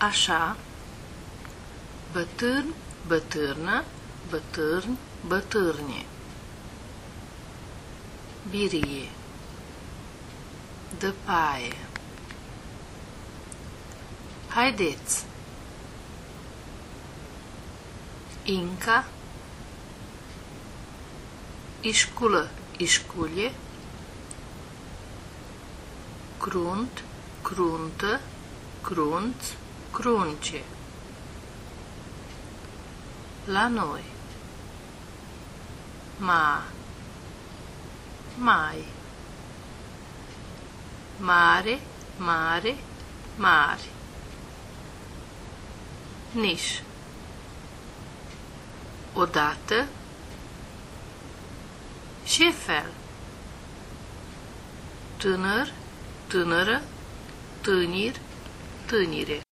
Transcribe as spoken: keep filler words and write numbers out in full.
așa, bătrân, bătrână, bătrân, bătrâne. Birie, de paie. Haideți! Inca, ișculă, ișculie, crunt, cruntă, crunț, crunce. La noi. Ma, mai. Mare, mare, mare. Niș. Odată. Ce fel? Tânăr, tânără, tânir, tânire.